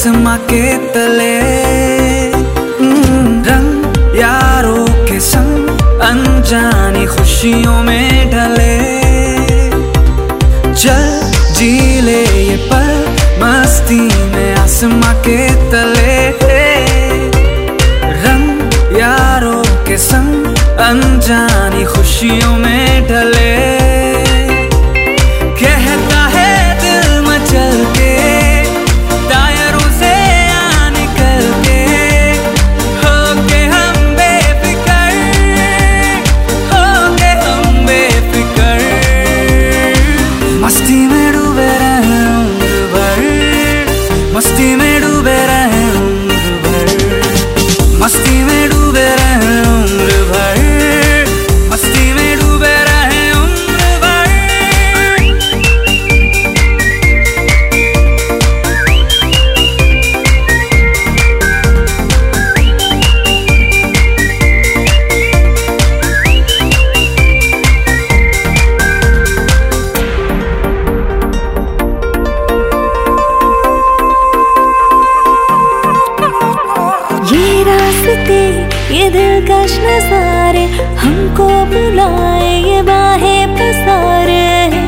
आसमां के तले। रंग यारों के संग अनजानी खुशियों में ढले। चल जी ले ये पल मस्ती में आसमां के तले। रंग यारों के संग अनजानी खुशियों में ढले। कहता है दिल मचल के टायरों से आ निकल के, होके हम बेफिकर, होके हम बेफिकर। मस्ती में डूबे रहे उम्र भर, मस्ती में डूबे रहे उम्र भर, मस्ती में डूबे रहे उम्र भर, मस्ती में डूबे रहे उम्र भर। ये रास्ते ये दिलकश नज़ारे हमको बुलाए, ये बाहें पसारे।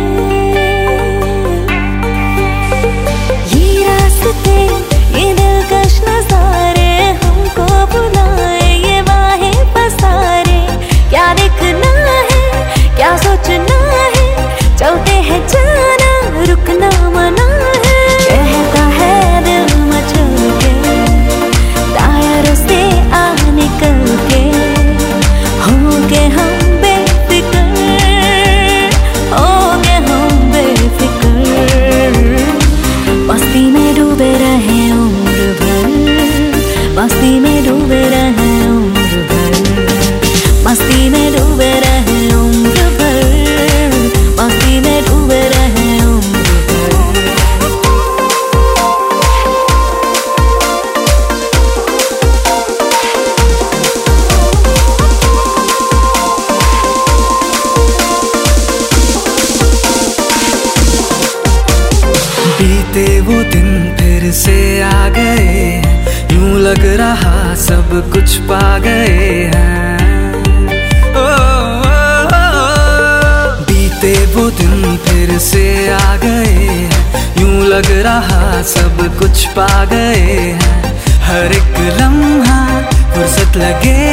ये रास्ते ये दिलकश नज़ारे हमको बुलाए, ये बाहें पसारे। क्या देखना है क्या सोचना है, चलते हैं जाना रुकना मना है। कहता है दिल मचल के टायरों से आ निकल के, होंगे हम बेफिकर, होंगे हम बेफिकर। मस्ती में डूबे रहे उम्र भर, मस्ती में डूबे रहे उम्र भर, मस्ती में डूबे रहे उम्र भर, मस्ती में डूबे रहे उम्र भर। बीते वो दिन फिर से आ गए हैं, यूं लग रहा सब कुछ पा गए हैं। ओ, ओ, ओ, बीते वो दिन फिर से आ गए हैं, यूं लग रहा सब कुछ पा गए हैं। हर एक लम्हा फुर्सत लगे